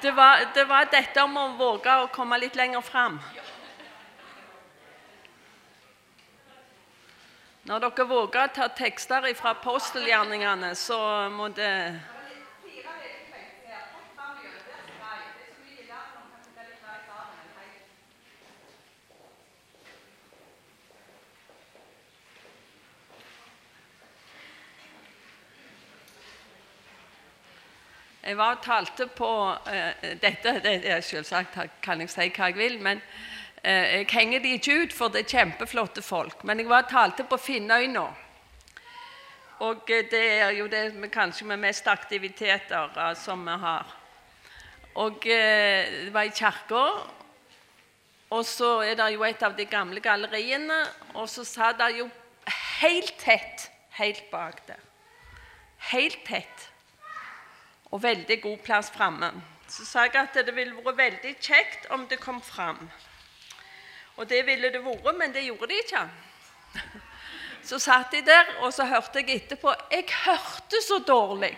Det var dette om å våge å komme litt lenger frem. Når dere våger å ta tekster fra apostelgjerningene, så må det... Jeg var og talte på dette, det er selvsagt, kan jeg si hva jeg vil, men jeg henger de ikke ut, for det er kjempeflotte folk. Men jeg var og talte på Finnøy nå, og det er jo det kanskje med mest aktiviteter som vi har. Og det var i kirken, og så er det jo et av de gamle galleriene, og så satt det jo helt tett, helt bak der. Helt tett. Og veldig god plass fremme. Så sa jeg at det ville vært veldig kjekt om det kom frem. Og det ville det vært, men det gjorde de ikke. Så satt de der, og så hørte jeg etterpå. Jeg hørte så dårlig.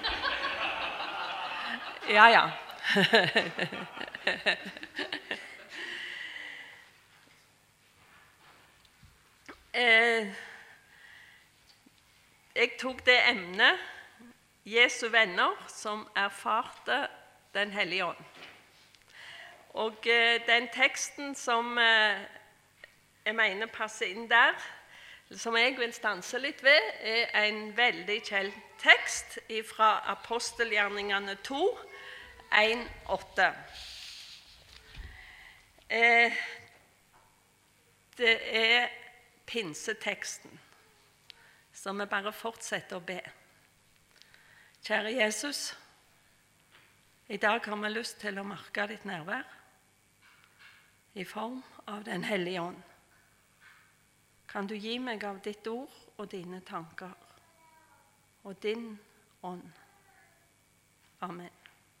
Ja. Jeg tok det emnet, Jesu venner som erfarte den hellige ånd. Og den teksten som jeg mener passer inn der, som jeg vil stanse litt ved, er en veldig kjent tekst fra apostelgjerningene 2, 1-8. Det er pinseteksten, som vi bare fortsetter å be. Kjære Jesus, i dag har vi lyst til å merke ditt nærvær i form av den hellige ånd. Kan du gi meg av ditt ord og dine tanker og din ånd. Amen.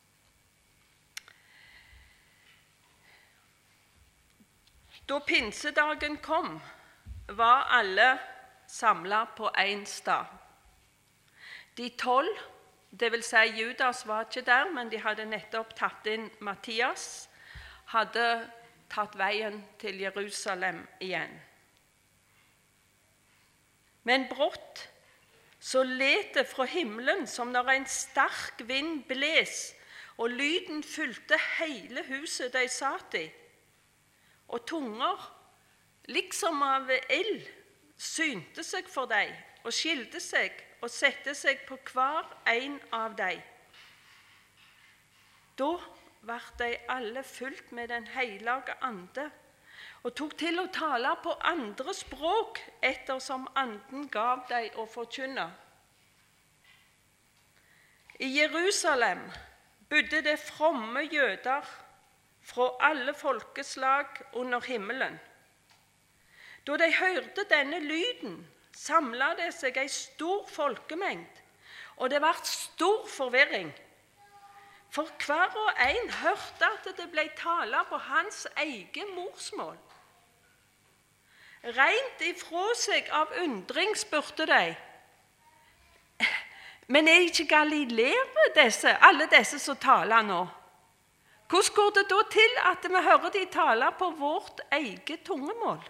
Da pinsedagen kom, var alle samlet på en sted. De 12, det vil si Judas var ikke der, men de hadde nettopp tatt inn Mattias, hadde tatt veien til Jerusalem igjen. Men brått så let det fra himmelen som når en sterk vind bles, og lyden fylte hele huset de satt i. Og tunger, liksom av ild, synte seg for dem og skilte seg og sette seg på hver en av dem. Da ble de alle fylt med den hellige ande, og tok til å tale på andre språk, ettersom anden gav dem å forkynne. I Jerusalem bodde det fromme jøder fra alle folkeslag under himmelen. Da de hørte denne lyden, samlet det seg en stor folkemengd, og det ble stor forvirring. For hver og en hørte at det ble talt på hans egen morsmål. Rent ifra seg av undring spurte de, men er ikke Galilea alle disse som taler nå? Hvordan går det da til at vi hører de tale på vårt eget tungemål?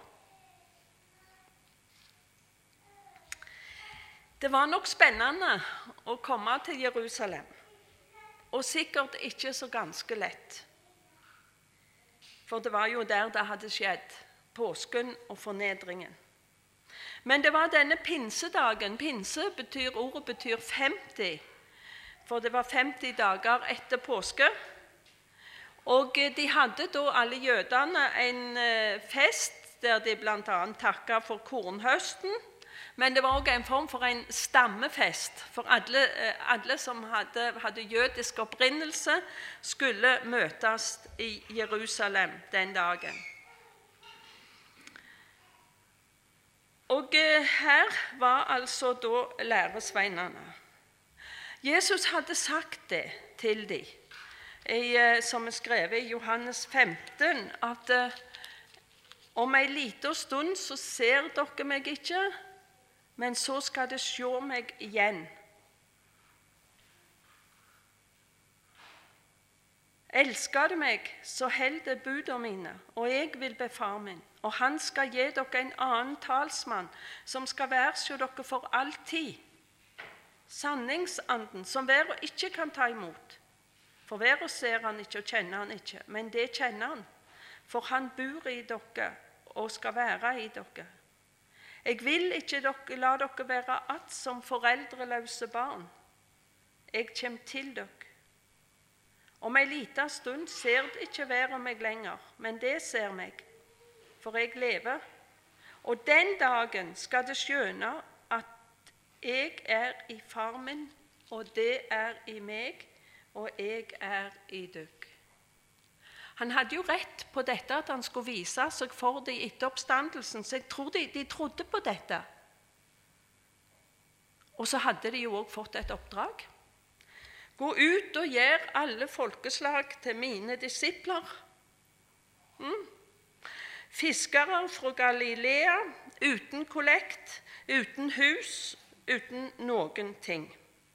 Det var nok spennende å komme til Jerusalem, og sikkert ikke så ganske lett. For det var jo der det hadde skjedd, påsken og fornedringen. Men det var denne pinsedagen. Ordet betyr 50, for det var 50 dager etter påske. Og de hadde da alle jødene en fest der de blant annet takket for kornhøsten. Men det var også en form for en stammefest, for alle som hadde jødisk opprinnelse, skulle møtes i Jerusalem den dagen. Og her var altså da læresveinene. Jesus hadde sagt det til dem, som er skrevet i Johannes 15, at om en liten stund så ser dere meg ikke, men så skal det se meg igjen. Elsker du meg, så held det budene mine, og jeg vil be far min, og han skal gi dere en annen talsmann, som skal være hos dere for all tid. Sanningsanden, som verden ikke kan ta imot. For verden ser han ikke og kjenner han ikke, men det kjenner han, for han bor i dere og skal være i dere. Jeg vil ikke la dere være att som foreldreløse barn. Jeg kommer til dere. Om en liten stund ser det ikke verden meg lenger, men det ser meg, for jeg lever. Og den dagen skal det skjønne at jeg er i far min, og det er i meg, og jeg er i dere. Han hadde jo rett på dette, at han skulle vise seg for dem etter oppstandelsen, så jeg tror de trodde på dette. Og så hadde de jo også fått et oppdrag. Gå ut og gjør alle folkeslag til mine disipler. Fiskere fra Galilea, uten kollekt, uten hus, uten noen ting.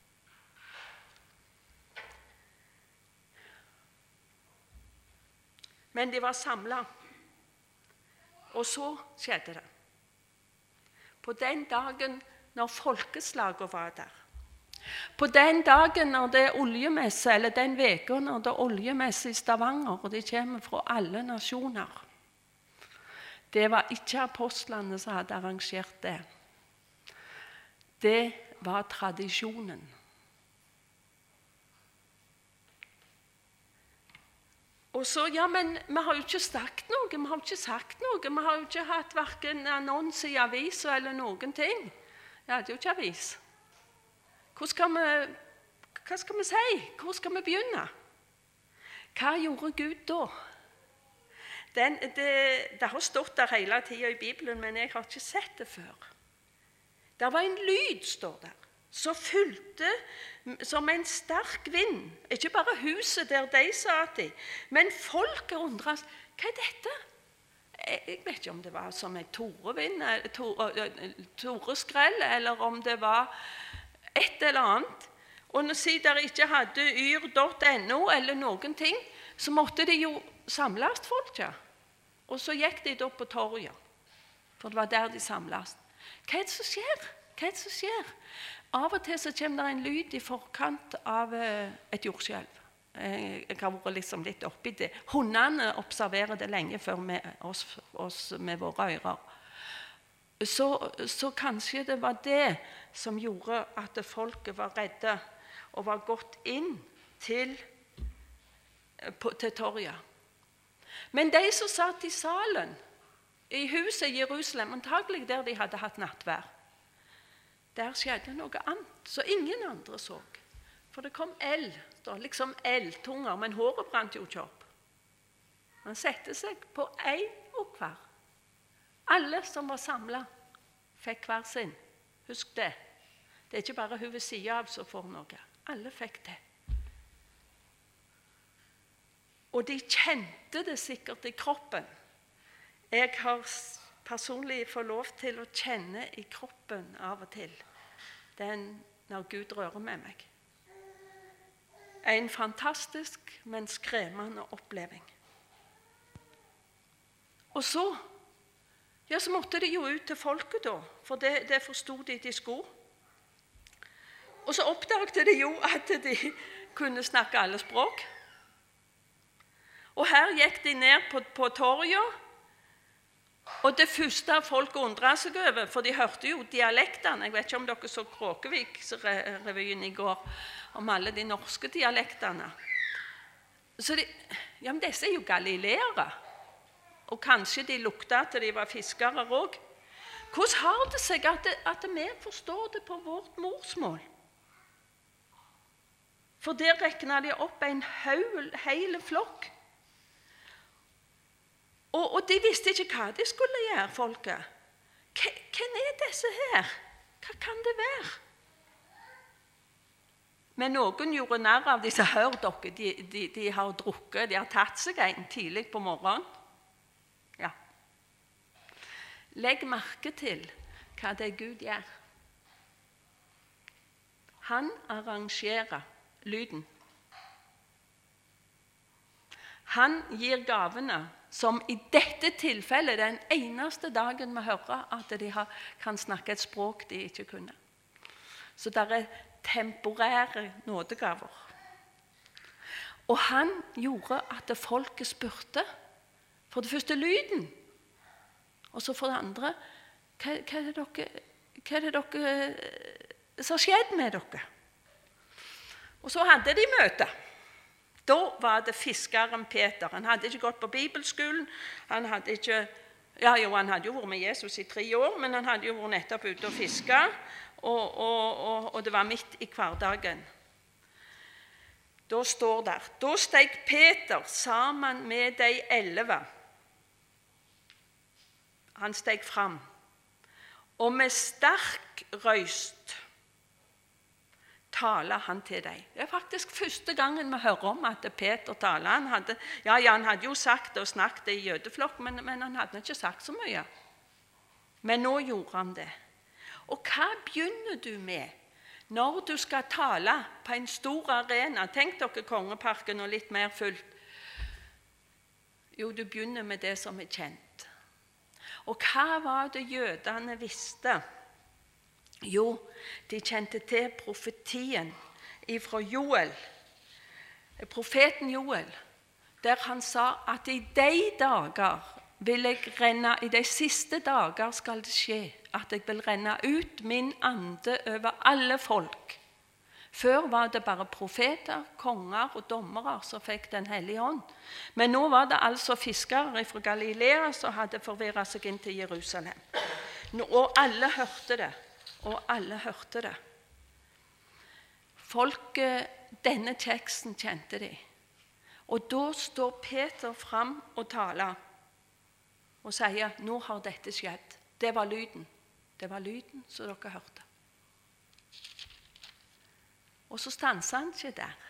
Men de var samlet, og så skjedde det. På den dagen når folkeslaget var der, på den dagen når det er oljemesse, eller den veka når det er oljemesse i Stavanger, og de kommer fra alle nasjoner, det var ikke apostlene som hadde arrangert det. Det var tradisjonen. Og så, ja, men vi har jo ikke sagt noe, vi har jo ikke hatt hverken annonse i aviser eller noen ting. Jeg hadde jo ikke avis. Hva skal vi si? Hvor skal vi begynne? Hva gjorde Gud da? Det har stått der hele tiden i Bibelen, men jeg har ikke sett det før. Det var en lyd, står der, så fylte som en sterk vind, ikke bare huset der de satt i, men folket undret, hva er dette? Jeg vet ikke om det var som en toreskrell, eller om det var et eller annet. Og siden de ikke hadde yr.no eller noen ting, så måtte de jo samles folk, ja. Og så gikk de da på torget, for det var der de samles. Hva er det som skjer? Hva er det som skjer? Av og til så kommer det en lyd i forkant av et jordskjelv. Jeg har vært liksom litt oppi det. Hundene observerer det lenge før oss med våre ører. Så kanskje det var det som gjorde at folket var redde og var gått inn til torget. Men de som satt i salen, i huset i Jerusalem, antagelig der de hadde hatt nattvær, der skjedde noe annet, så ingen andre så. For det kom eld, liksom eldtunger, men håret brant jo ikke opp. Man sette seg på en og hver. Alle som var samlet, fikk hver sin. Husk det. Det er ikke bare hun ved siden av som får noe. Alle fikk det. Og de kjente det sikkert i kroppen. Jeg har personlig fått lov til å kjenne i kroppen av og til. Det er når Gud rører med meg. En fantastisk, men skremmende oppleving. Og så måtte de jo ut til folket da, for det forstod de skulle. Og så oppdaget de jo at de kunne snakke alle språk. Og her gikk de ned på torget, og det første folk undret seg over, for de hørte jo dialektene. Jeg vet ikke om dere så Kråkevik-revyen i går, om alle de norske dialektene. Så men disse er jo galileere. Og kanskje de lukta at de var fiskere også. Hvordan har det seg at vi forstår det på vårt morsmål? For der rekner de opp en hel flokk. Og de visste ikke hva de skulle gjøre, folket. Hvem er disse her? Hva kan det være? Men noen gjorde nær av disse. Hør dere, de har drukket, de har tatt seg en tidlig på morgenen. Ja. Legg merke til hva det Gud gjør. Han arrangerer lyden. Han gir gavene, som i dette tilfellet den eneste dagen vi hører at de kan snakke et språk de ikke kunne. Så det temporære nådegaver. Og han gjorde at folket spurte, for det første lyden, og så for det andre, hva er det dere som har skjedd med dere? Og så hadde de møte. Da var det fiskeren Peter. Han hadde ikke gått på bibelskolen. Han hadde vært med Jesus i 3 år, men han hadde jo vært nettopp ute og fisket, og det var midt i hverdagen. Da står der, da steg Peter sammen med de 11. Han steg fram, og med sterk røyst taler han til deg. Det er faktisk første gangen vi hører om at Peter taler. Han hadde jo sagt og snakket i jødeflokk, men han hadde ikke sagt så mye. Men nå gjorde han det. Og hva begynner du med når du skal tale på en stor arena? Tenk dere Kongeparken og litt mer fullt. Jo, du begynner med det som er kjent. Og hva var det jødene visste? Jo, de kjente til profetien fra Joel, profeten Joel, der han sa at i de dager vil jeg renne, i de siste dager skal det skje, at jeg vil renne ut min ande over alle folk. Før var det bare profeter, konger og dommere som fikk den hellige ånd. Men nå var det altså fiskere fra Galilea som hadde forvirret seg inn til Jerusalem. Og alle hørte det. Og alle hørte det. Folket, denne teksten kjente de. Og da står Peter fram og taler og sier, nå har dette skjedd. Det var lyden. Det var lyden som dere hørte. Og så stanser han ikke der.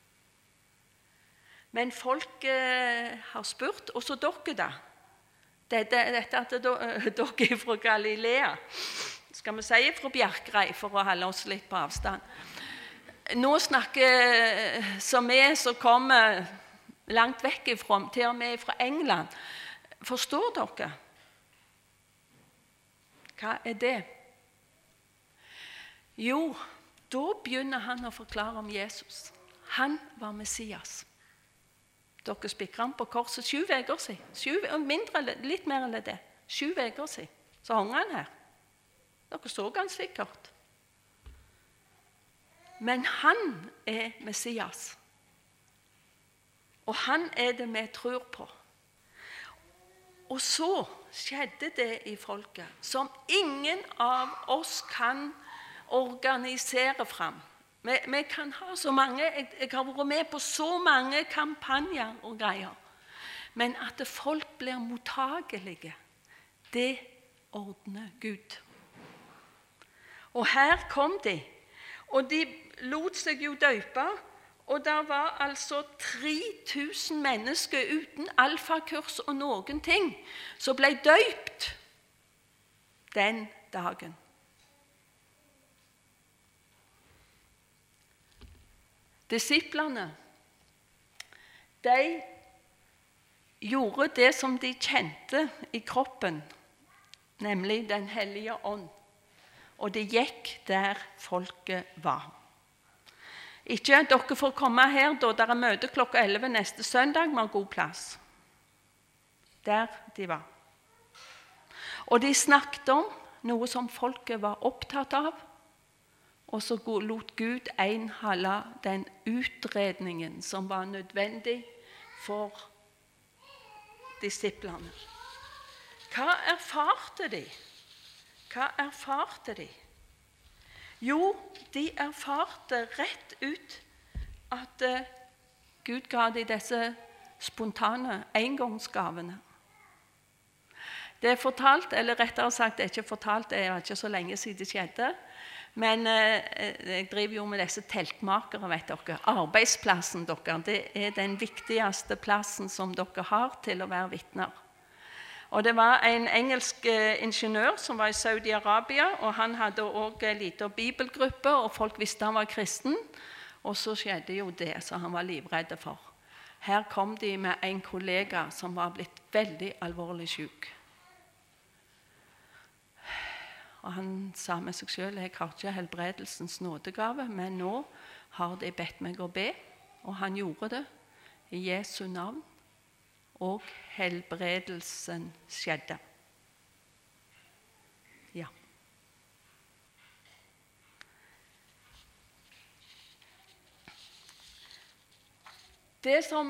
Men folket har spurt, og så dere da. Dette at dere er fra Galilea. Skal vi si fra Bjerkrei, for å holde oss litt på avstand. Nå snakker som vi som kommer langt vekk ifra, til og med fra England. Forstår dere? Hva er det? Jo, da begynner han å forklare om Jesus. Han var Messias. Dere spikker han på korset 7 uker siden. Litt mer enn det. 7 uker siden. Så hang han her. Dere så han sikkert. Men han er Messias. Og han er det vi tror på. Og så skjedde det i folket, som ingen av oss kan organisere fram. Vi kan ha så mange, jeg har vært med på så mange kampanjer og greier. Men at folk blir mottagelige, det ordner Gud. Og her kom de, og de lot seg jo døpe, og der var altså 3000 mennesker uten alfakurs og noen ting, som ble døpt den dagen. Disiplene, de gjorde det som de kjente i kroppen, nemlig den hellige ånd. Og det gikk der folket var. Ikke at dere får komme her da dere møter klokka 11 neste søndag med god plass. Der de var. Og de snakket om noe som folket var opptatt av, og så lot Gud holde den utredningen som var nødvendig for disiplene. Hva erfarte de? Hva erfarte de? Jo, de erfarte rett ut at Gud ga dem disse spontane engangsgavene. Det er fortalt, eller rettere sagt, det er ikke fortalt, det er ikke så lenge siden det skjedde, men jeg driver jo med disse teltmakere, vet dere. Arbeidsplassen dere, det er den viktigste plassen som dere har til å være vitner. Og det var en engelsk ingeniør som var i Saudi-Arabia, og han hadde også en liten bibelgruppe, og folk visste han var kristen. Og så skjedde jo det som han var livredde for. Her kom de med en kollega som var blitt veldig alvorlig syk. Og han sa med seg selv, jeg har ikke helbredelsens nådegave, men nå har de bedt meg å be, og han gjorde det i Jesu navn, og helbredelsen skjedde. Ja. Det som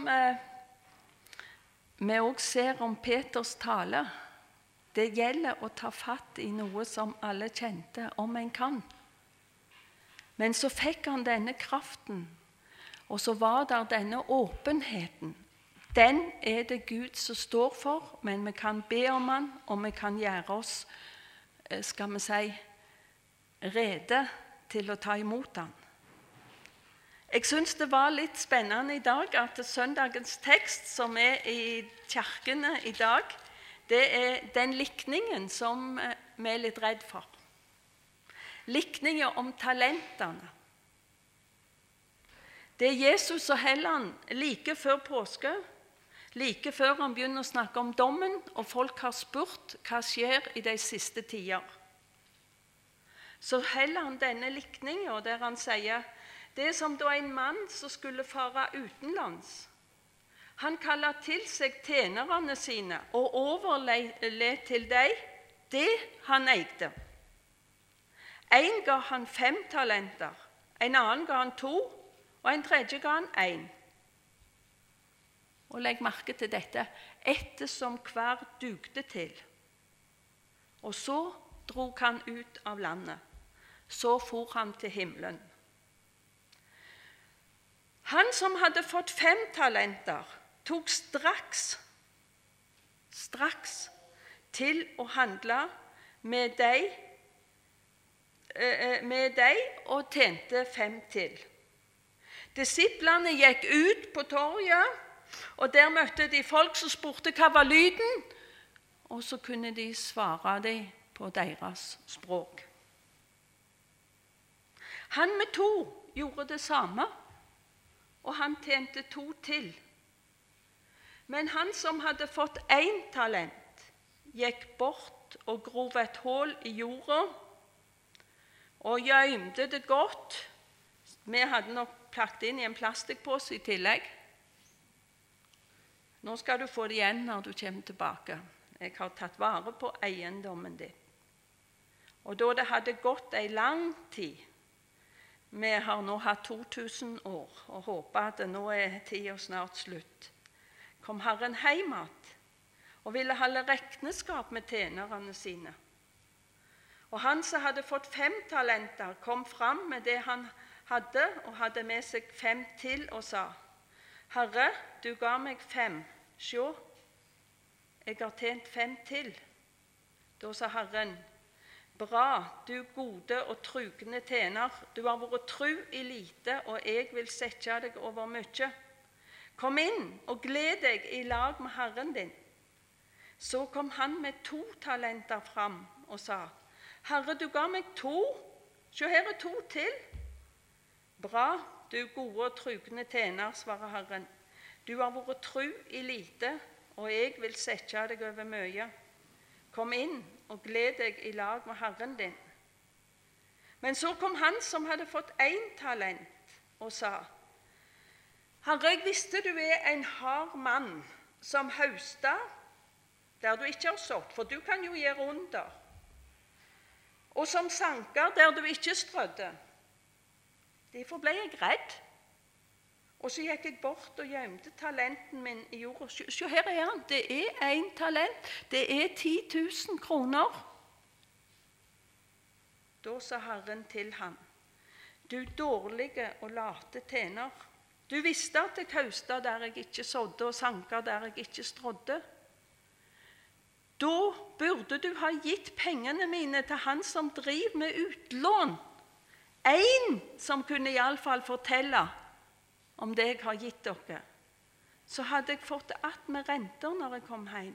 vi også ser om Peters tale, det gjelder å ta fatt i noe som alle kjente om en kan. Men så fikk han denne kraften, og så var der denne åpenheten. Den er det Gud som står for, men vi kan be om han, og vi kan gjøre oss, skal vi si, rede til å ta imot han. Jeg synes det var litt spennende i dag at søndagens tekst som er i kirkene i dag, det er den likningen som vi er litt redd for. Likningen om talentene. Det er Jesus og Helland like før påske, like før han begynner å snakke om dommen, og folk har spurt hva skjer i de siste tider. Så heller han denne likningen der han sier, det er som da en mann som skulle fare utenlands. Han kallet til seg tjenerne sine og overlet til dem det han eide. En ga han 5 talenter, en annen ga han 2, og en tredje ga han 1. Og legg merke til dette, ettersom hver dugde til. Og så drog han ut av landet. Så for han til himmelen. Han som hadde fått 5 talenter, tok straks til å handle med dem og tjente 5 til. Disiplene gikk ut på torget, og der møtte de folk som spurte hva var lyden, og så kunne de svare dem på deres språk. Han med 2 gjorde det samme, og han tjente 2 til. Men han som hadde fått 1 talent, gikk bort og grov et hull i jorda, og gjemte det godt. Vi hadde nok plagt inn i en plastikkpose i tillegg. Nå skal du få det igjen når du kommer tilbake. Jeg har tatt vare på eiendommen din. Og da det hadde gått en lang tid, vi har nå hatt 2000 år, og håper at nå er tiden snart slutt, kom Herren hjem og ville holde regnskap med tjenerne sine. Og han som hadde fått 5 talenter, kom fram med det han hadde, og hadde med seg 5 til, og sa, Herre, du ga meg 5, sjå, jeg har tjent 5 til. Da sa Herren, bra, du gode og trugne tjener, du har vært tru i lite, og jeg vil sette deg over mye. Kom inn og gled deg i lag med Herren din. Så kom han med 2 talenter fram og sa, Herre, du ga meg 2, så her er 2 til. Bra, du gode og trugne tjener, svarer Herren. Du har vært tru i lite, og jeg vil sette deg over mye. Kom inn og gled deg i lag med Herren din. Men så kom han som hadde fått 1 talent og sa, Herre, jeg visste du er en hard mann som høster der du ikke har sådd, for du kan jo gjøre under, og som sanker der du ikke strødde. Derfor ble jeg redd, og så gikk jeg bort og gjemte talenten min i jorda. Se, her er han, det er 1 talent, det er 10 000 kroner. Da sa Herren til ham, du dårlige og late tjener, du visste at jeg høstet der jeg ikke sådde, og sanker der jeg ikke strådde. Da burde du ha gitt pengene mine til han som driver med utlån. En som kunne i alle fall fortelle om det jeg har gitt dere. Så hadde jeg fått det att med renter når jeg kom hjem.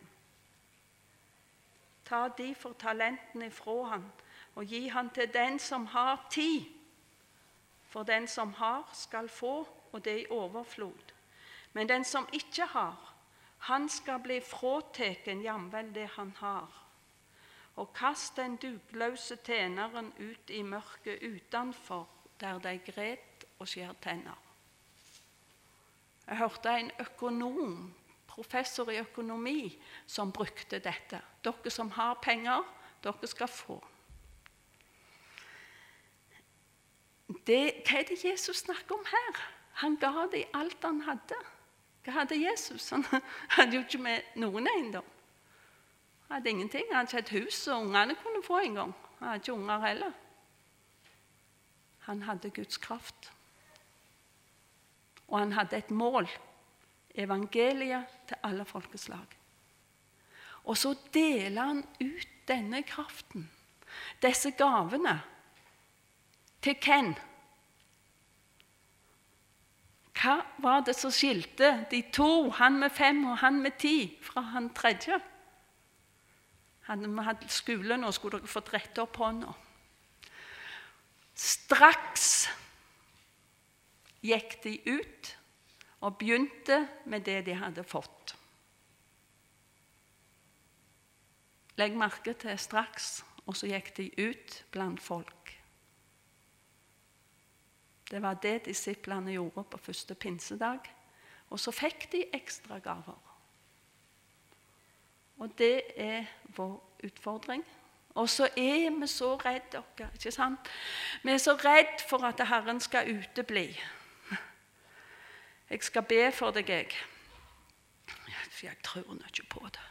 Ta de for talenten ifra han, og gi han til den som har 10. For den som har skal få, og det i overflod. Men den som ikke har, han skal bli fråteken jamvel det han har. Og kast den dugløse tjeneren ut i mørket utenfor, der de gret og skjer tenner. Jeg hørte en økonom, professor i økonomi, som brukte dette. Dere som har penger, dere skal få. Hva er det Jesus snakker om her? Han ga dem alt han hadde. Hva hadde Jesus? Han hadde jo ikke med noen eiendom. Han hadde ingenting. Han hadde ikke et hus, og ungene kunne få en gang. Han hadde ikke unger heller. Han hadde Guds kraft. Og han hadde et mål. Evangeliet til alle folkeslag. Og så deler han ut denne kraften, disse gavene, til hvem? Hva var det som skilte de to, han med 5 og han med 10, fra han tredje? Han hadde skole, nå skulle dere fått rett opp hånda. Straks gikk de ut og begynte med det de hadde fått. Legg merke til straks, og så gikk de ut blant folk. Det var det disiplene gjorde på første pinsedag, og så fikk de ekstra gaver. Og det er vår utfordring. Og så er vi så redd dere, ikke sant? Vi er så redd for at Herren skal utebli. Jeg skal be for deg, jeg tror ikke på det.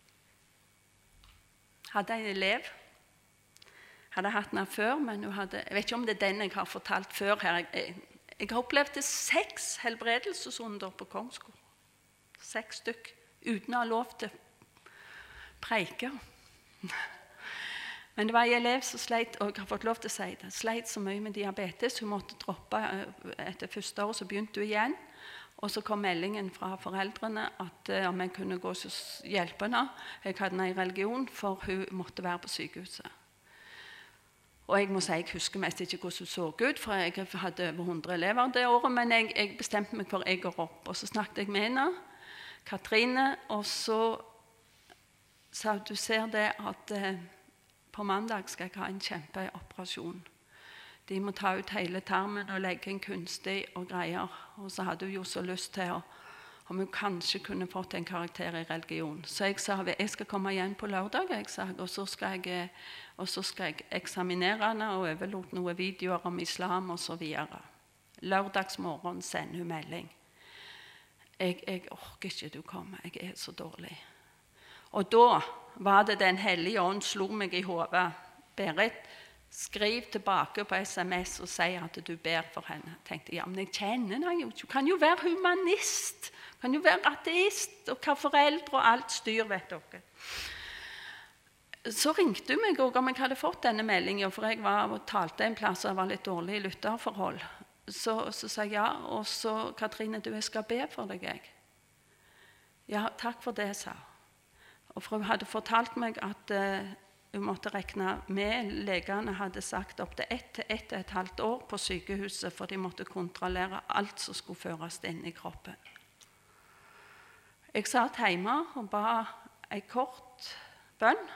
Hadde en elev, hadde hatt den før, men jeg vet ikke om det er den jeg har fortalt før her. Jeg har opplevd 6 helbredelsesunder på Kongsgård. 6 stykk, uten å ha lov til preike. Men det var en elev som sleit, og jeg har fått lov til å si det, sleit så mye med diabetes. Hun måtte droppe etter første år, så begynte hun igjen. Og så kom meldingen fra foreldrene at om jeg kunne gå og hjelpe henne. Jeg hadde henne i religion, for hun måtte være på sykehuset. Og jeg må si, jeg husker mest ikke hvordan hun så ut, for jeg hadde over 100 elever det året, men jeg bestemte meg for jeg går opp. Og så snakket jeg med henne, Katrine, og så sa du ser det at på mandag skal jeg ha en kjempeoperasjon. De må ta ut hele tarmen og legge en kunstig og greier. Og så hadde hun jo så lyst til om hun kanskje kunne fått en karakter i religion. Så jeg sa, jeg skal komme igjen på lørdag, og så skal jeg eksaminere henne og overlot noen videoer om islam og så videre. Lørdagsmorgen sender hun melding. Jeg orker ikke du kommer, jeg er så dårlig. Og da var det Den hellige ånd slo meg i hodet. Berit, skriv tilbake på SMS og si at du ber for henne. Jeg tenkte, ja, men jeg kjenner henne jo ikke. Du kan jo være humanist, du kan jo være ateist, og hva foreldre og alt styr, vet dere. Så ringte hun meg også om jeg hadde fått denne meldingen, for jeg var og talte en plass og jeg var litt dårlig i lytterforhold. Så sa jeg ja, og så, Katrine, jeg skal be for deg, jeg. Ja, takk for det, sa hun. Og for hun hadde fortalt meg at hun måtte regne med, legene hadde sagt opp til 1 til 1,5 år på sykehuset, for de måtte kontrollere alt som skulle føres inn i kroppen. Jeg satt hjemme og ba en kort bønn.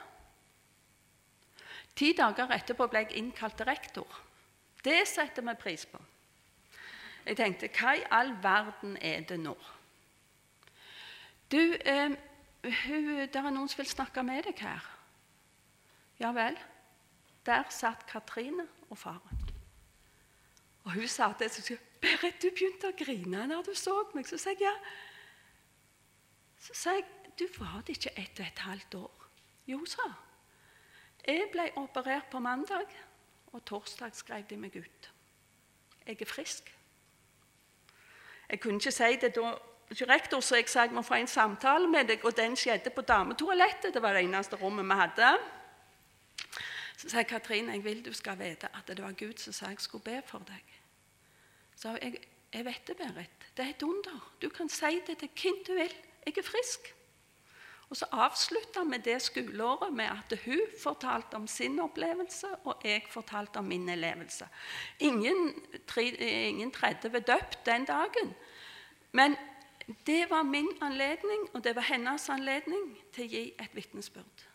10 dager etterpå ble jeg innkalt til rektor. Det setter vi pris på. Jeg tenkte, hva i all verden er det nå? Du, det er noen som vil snakke med deg her. Ja vel, der satt Katrine og faren. Og hun sa det, så sa Berit, du begynte å grine når du så meg. Så sa jeg, ja. Så sa jeg, du var det ikke 1,5 år. Jo, sa jeg ble operert på mandag, og torsdag skrev de meg ut. Jeg er frisk. Jeg kunne ikke si det da, rektor, så jeg sa jeg må få en samtale med deg, og den skjedde på dametoalettet. Det var det eneste rommet vi hadde. Så sa jeg, Katrine, jeg vil du skal vite at det var Gud som sa jeg skulle be for deg. Så jeg vet det, Berit. Det er et under. Du kan si det til hvem du vil. Jeg er frisk. Og så avsluttet vi det skoleåret med at hun fortalte om sin opplevelse, og jeg fortalte om min opplevelse. Ingen 30 døpt den dagen. Men Det var min anledning, og det var hennes anledning til å gi et vitnesbyrd.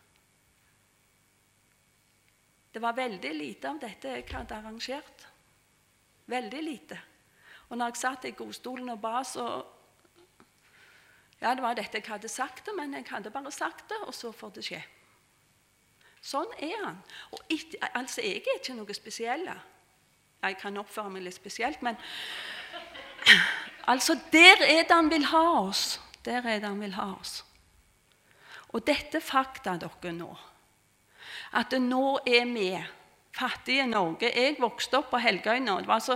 Det var veldig lite av dette jeg hadde arrangert. Veldig lite. Og når jeg satt i godstolen og ba, så ja, det var dette jeg hadde sagt det, men jeg hadde bare sagt det, og så får det skje. Sånn han. Og altså, jeg er ikke noe spesielle. Jeg kan oppføre meg litt spesielt, men altså, der det han vil ha oss. Der det han vil ha oss. Og dette fakta dere nå, at nå vi fattige Norge. Jeg vokste opp på Helgøyna.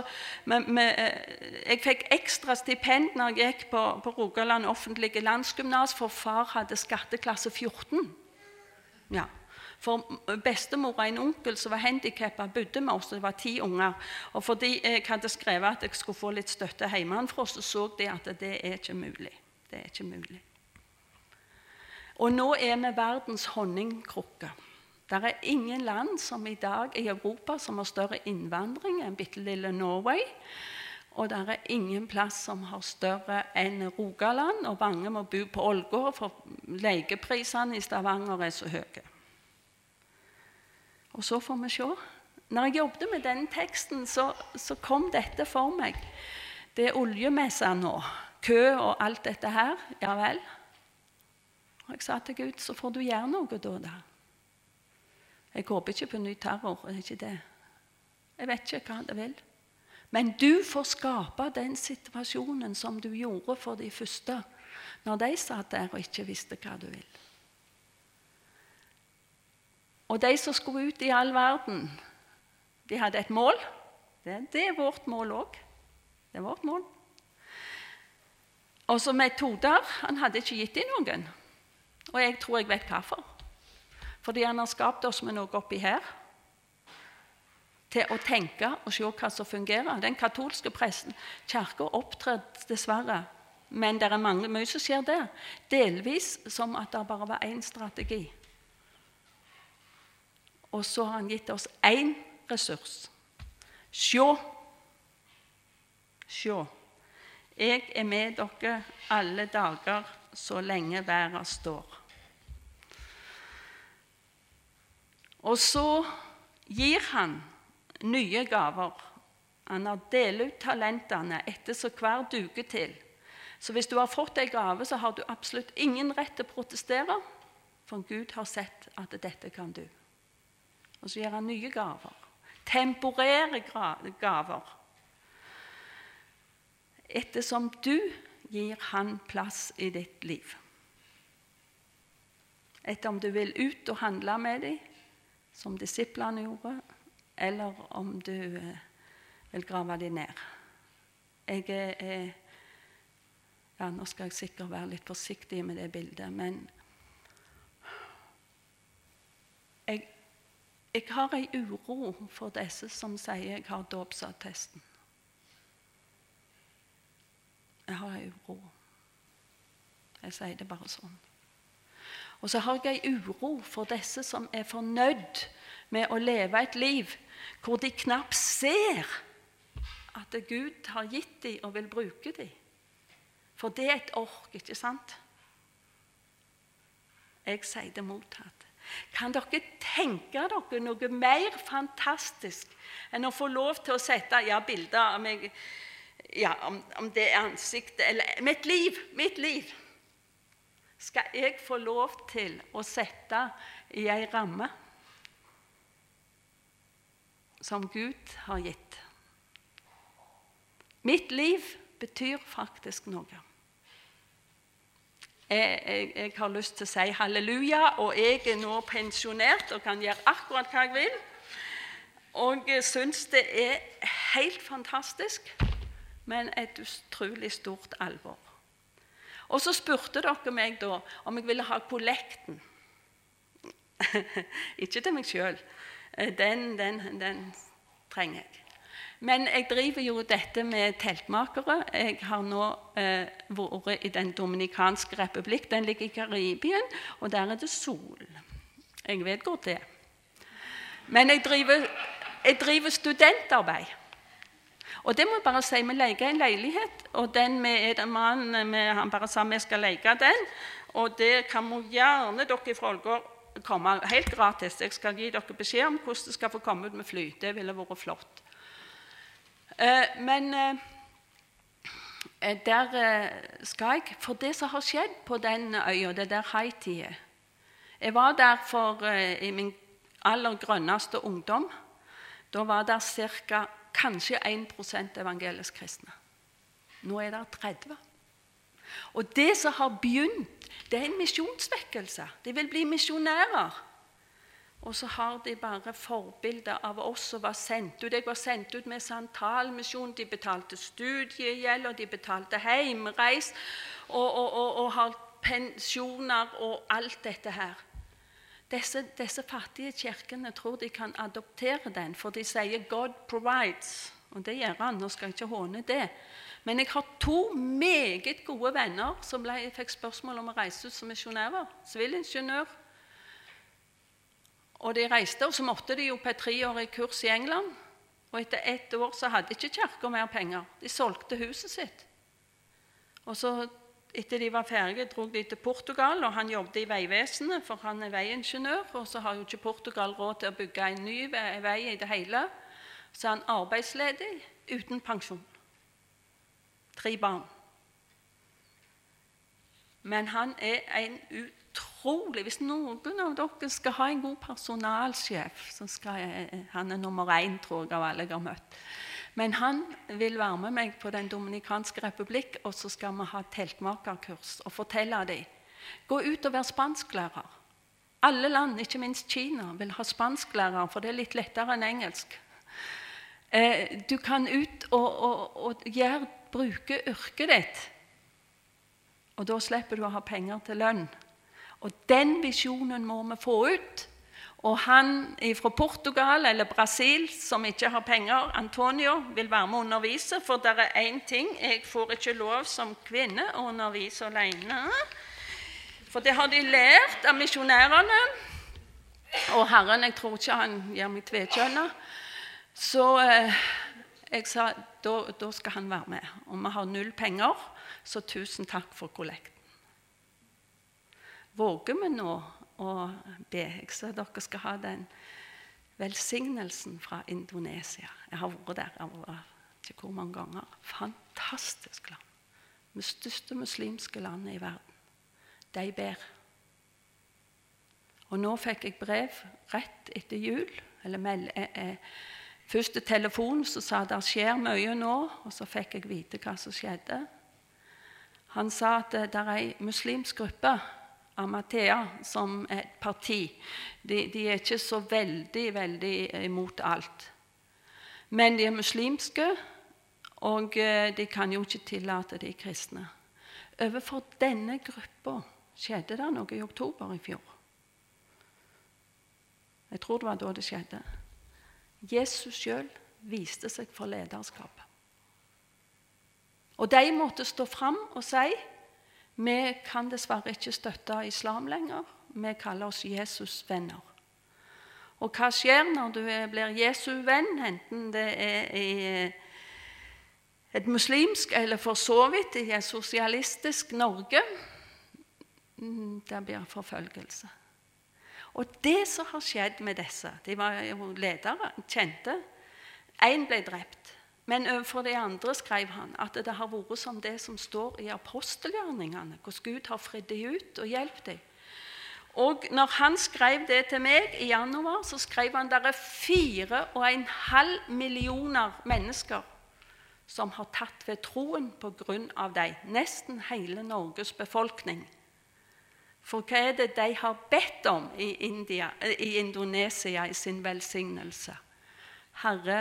Jeg fikk ekstra stipend når jeg gikk på Rogaland offentlige landsgymnas, for far hadde skatteklasse 14. Ja. For bestemor og en onkel som var handicappet bodde med oss, det var 10 unger. Og fordi jeg hadde skrevet at jeg skulle få litt støtte hjemmefra, så de at det ikke mulig. Det ikke mulig. Og nå vi verdens honningkrukke. Det ingen land som i dag i Europa som har større innvandring enn bitte lille Norway. Og det ingen plass som har større enn Rogaland, og mange må bo på Ålgård, for leieprisene i Stavanger så høye. Og så får vi se. Når jeg jobbet med denne teksten, så kom dette for meg. Det oljemessa nå, kø og alt dette her, ja vel. Og jeg sa til Gud, så får du gjøre noe da. Jeg håper ikke på ny terror, det ikke det. Jeg vet ikke hva det vil. Men du får skape den situasjonen som du gjorde for de første, når de satt der og ikke visste hva du vil. Og de som skulle ut i all verden, de hadde et mål. Det vårt mål også. Det vårt mål. Og så metoder, han hadde ikke gitt i noen. Og jeg tror jeg vet hvorfor. Fordi han har skapt oss med noe oppi her, til å tenke og se hva som fungerer. Den katolske presten, kirken opptrer dessverre, men det mye som skjer der. Delvis som at det bare var en strategi. Og så har han gitt oss en ressurs. Se. Jeg med dere alle dager så lenge verden står. Og så gir han nye gaver. Han har delt ut talentene etter så hver duke til. Så hvis du har fått en gave, så har du absolutt ingen rett til å protestere, for Gud har sett at dette kan du. Og så gir han nye gaver. Temporære gaver. Ettersom du gir han plass i ditt liv. Etter om du vil ut og handle med dem, som disiplene gjorde, eller om du vil grave dem ned. Ja, nå skal jeg sikkert være litt forsiktig med det bildet, men jeg har en uro for disse som sier jeg har dåpsattesten. Jeg har en uro. Jeg sier det bare sånn. Og så har jeg en uro for disse som fornøyd med å leve et liv hvor de knapt ser at Gud har gitt dem og vil bruke dem. For det et ork, ikke sant? Jeg sier det motsatt. Kan dere tenke dere noe mer fantastisk enn å få lov til å sette bilder av meg, om det ansiktet, eller mitt liv. Skal jeg få lov til å sette i en ramme som Gud har gitt? Mitt liv betyr faktisk noe. Jeg har lyst til å si halleluja, og jeg nå pensjonert og kan gjøre akkurat hva jeg vil. Og jeg synes det helt fantastisk, men et utrolig stort alvor. Og så spurte dere meg da om jeg ville ha kollekten. Ikke til meg selv. Den trenger jeg. Men jeg driver jo dette med teltmakere. Jeg har nå vært i den Dominikanske republikk. Den ligger i Karibien, og der det sol. Jeg vet godt det. Men jeg driver studentarbeid. Og det må jeg bare si, vi leker en leilighet, og han bare sa vi skal leke den, og det kan må gjerne dere fra Ålgård komme helt gratis. Jeg skal gi dere beskjed om hvordan det skal få komme ut med fly. Det ville vært flott. Men der skal jeg, for det som har skjedd på den øya, det der Haiti. Jeg var der i min aller grønneste ungdom. Da var der cirka kanskje 1% evangelisk kristne. Nå er det 30. Og det som har begynt, det er en misjonsvekkelse. De vil bli misjonærer. Og så har de bare forbilder av oss som var sendt ut. Jeg var sendt ut med santalmisjon. De betalte studiegjeld, og de betalte heimreis, og har pensjoner og alt dette her. Disse fattige kirkene tror de kan adoptere den, for de sier God provides. Og det gjør han, nå skal jeg ikke håne det. Men jeg har 2 meget gode venner som fikk spørsmål om å reise ut som misjonærer. Sivilingeniør. Og de reiste, og så måtte de jo på et 3-årig kurs i England. Og etter 1 år så hadde ikke kirken mer penger. De solgte huset sitt. Og så etter de var ferdige, drog de til Portugal, og han jobbet i veivesenet, for han er veiingeniør, og så har jo ikke Portugal råd til å bygge en ny vei i det hele. Så er han arbeidsledig, uten pensjon. 3 barn. Men han er en utrolig, hvis noen av dere skal ha en god personalsjef, så han er nummer 1, tror jeg, av alle jeg har møtt. Men han vil være med meg på den Dominikanske Republikk, og så skal vi ha teltmakerkurs og fortelle dem. Gå ut og være spansklærer. Alle land, ikke minst Kina, vil ha spansklærer, for det er litt lettere enn engelsk. Du kan ut og bruke yrket ditt, og da slipper du å ha penger til lønn. Og den visjonen må vi få ut. Og han fra Portugal eller Brasil, som ikke har penger, Antonio, vil være med å undervise, for det er en ting, jeg får ikke lov som kvinne å undervise alene. For det har de lært av misjonærene, og Herren, jeg tror ikke han gjør meg tvekjønnet. Så jeg sa, da skal han være med. Og vi har 0 penger, så 1000 takk for kollekten. Våger vi nå å be? Jeg ser dere skal ha den velsignelsen fra Indonesia. Jeg har vært der, jeg har vært ikke hvor mange ganger. Fantastisk land. Det største muslimske landet i verden. De ber. Og nå fikk jeg brev rett etter jul, eller første telefon, så sa det skjer mye nå, og så fikk jeg vite hva som skjedde. Han sa at det er en muslimsk gruppe, Amatea, som er et parti. De er ikke så veldig imot alt. Men de er muslimske, og de kan jo ikke tillate de kristne. Overfor denne gruppa skjedde det noe i oktober i fjor. Jeg tror det var da det skjedde. Jesus selv viste seg for lederskapet. Og de måtte stå fram og si, vi kan dessverre ikke støtte islam lenger. Vi kaller oss Jesus-venner. Og hva skjer når du blir Jesu-venn, enten det er i et muslimsk eller for så vidt i et sosialistisk Norge? Det blir forfølgelse. Og det som har skjedd med disse, de var jo ledere, kjente, en ble drept. Men overfor de andre skrev han at det har vært som det som står i apostelgjerningene, hvordan Gud har fridd dem ut og hjulpet dem. Og når han skrev det til meg i januar, så skrev han at det er 4,5 millioner mennesker som har tatt ved troen på grunn av dem. Nesten hele Norges befolkning. For hva er det de har bedt om i Indonesia i sin velsignelse? Herre,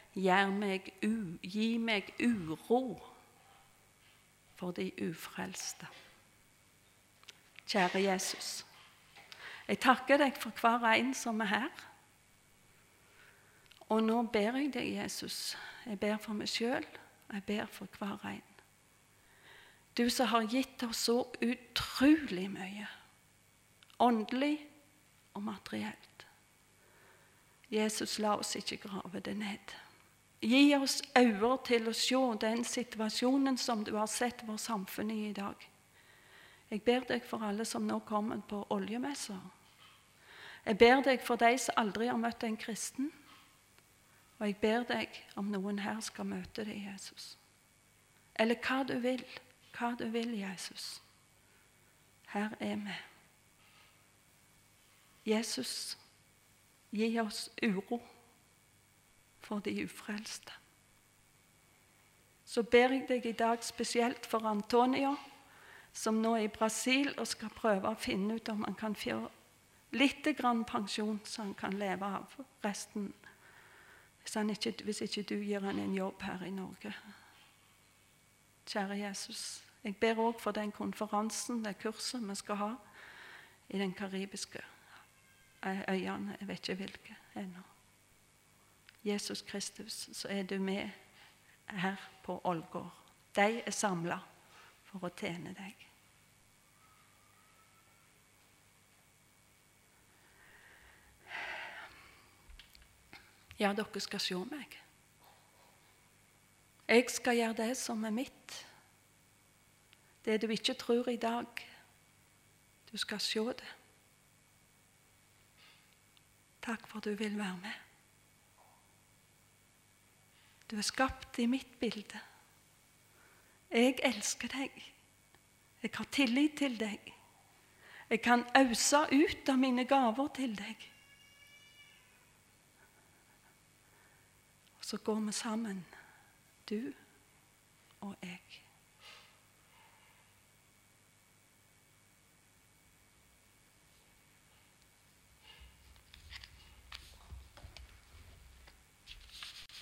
gi meg uro for de ufrelste. Kjære Jesus, jeg takker deg for hver en som er her. Og nå ber jeg deg, Jesus. Jeg ber for meg selv, og jeg ber for hver en. Du som har gitt oss så utrolig mye, åndelig og materielt. Jesus, la oss ikke grave det ned. Gi oss øyne til å se den situasjonen som du har sett vår samfunn i dag. Jeg ber deg for alle som nå kommer på oljemesser. Jeg ber deg for de som aldri har møtt en kristen. Og jeg ber deg om noen her skal møte deg, Jesus. Eller hva du vil, Jesus. Her er vi. Jesus, gi oss uro for de ufrelste. Så ber jeg deg i dag spesielt for Antonio, som nå er i Brasil og skal prøve å finne ut om han kan få litt grann pensjon så han kan leve av resten, hvis ikke du gir han en jobb her i Norge. Kjære Jesus, jeg ber også for den konferansen, det kurset vi skal ha i den karibiske øyene, jeg vet ikke hvilke ennå. Jesus Kristus, så er du med her på Ålgård. De er samlet for å tjene deg. Ja, dere skal se meg. Jeg skal gjøre det som er mitt. Det du ikke tror i dag, du skal se det. Takk for du vil være med. Du er skapt i mitt bilde. Jeg elsker deg. Jeg har tillit til deg. Jeg kan øse ut av mine gaver til deg. Og så går vi sammen, du og jeg.